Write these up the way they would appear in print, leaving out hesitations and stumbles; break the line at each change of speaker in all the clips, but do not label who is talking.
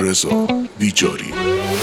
رضا بیجاری.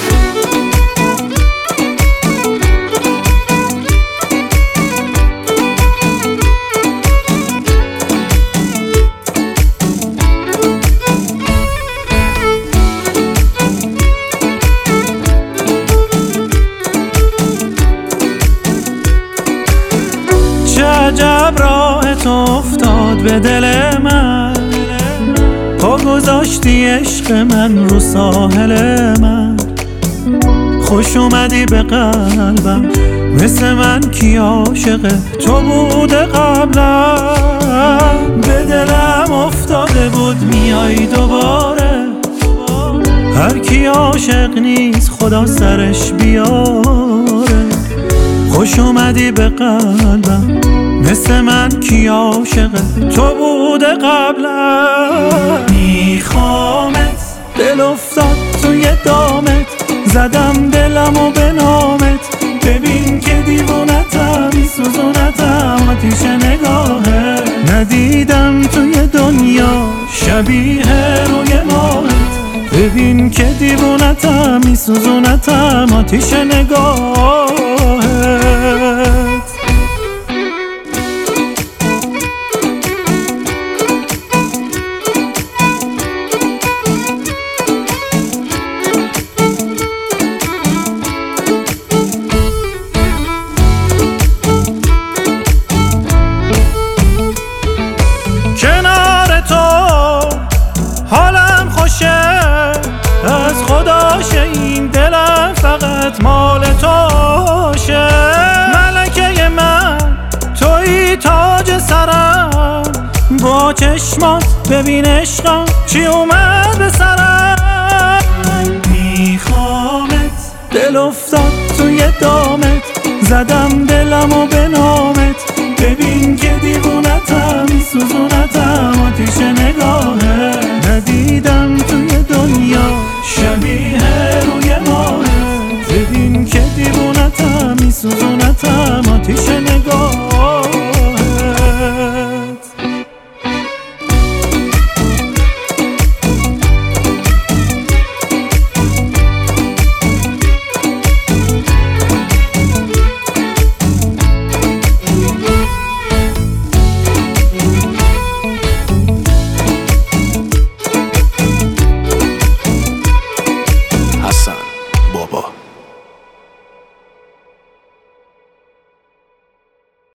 عجب راهت افتاد به دل من، پا گذاشتی عشق من رو ساحل من. خوش اومدی به قلبم، مثل من کی عاشق تو بوده قبلا. به دلم افتاده بود میای دوباره، هر کی عاشق نیست خدا سرش بیاره. خوش اومدی به قلبم، مثل من کی عاشق تو بوده قبلا. میخوامت، دل افتاد توی دامت، زدم دلمو به نامت. ببین که دیوونتم، میسوزونتم آتیش نگاهه. ندیدم توی دنیا شبیه روی ماهت. ببین که دیوونتم، میسوزونتم آتیش نگاهت. کنار تو حالم خوشه، از خداشه این دلم فقط مال توشه. ملکه من توی تاج سرم، با چشمات ببین عشقم چی اومد به سرم. میخوامت، دل افتاد توی دامت، زدم دلمو به نامت. ببین که دیوونتم، میسوزونم